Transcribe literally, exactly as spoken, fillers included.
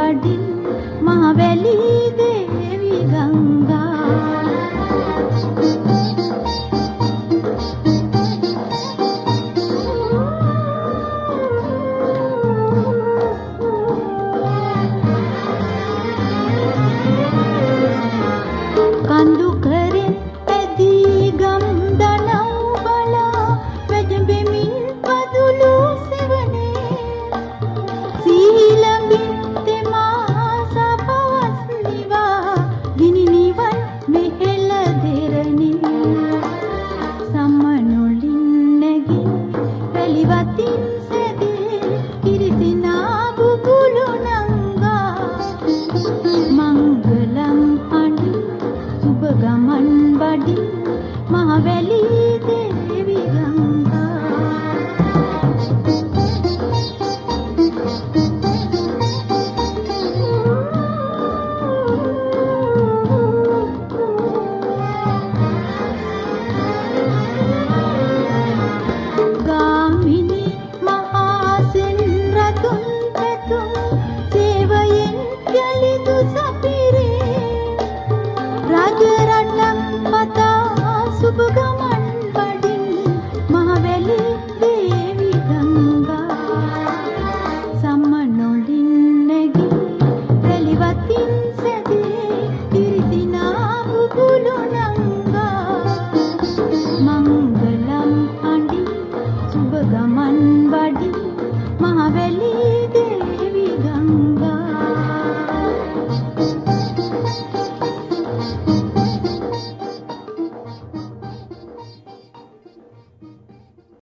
බඩින් මහවැලි දේවි ගංගා කඳු කරෙන් ඇදී ගම් දනව් බලා වැජඹෙමින් පදුළු සෙවනේ සීලඹින් තෙමා සපවස් නිවා ගිනි නිවන් මෙහෙල දෙරණි සම්මනොලින් නැගී වැලිවතින් සැදී කිරිසිනා බුබුලු නංගා මංගලම් අඬි සුබ ගමන් බඩින් මහවැලි දේවි ගංගා ගාමිණී මහා සෙන් රතුන් පැතුම් සේවයෙන් යලිදු සපි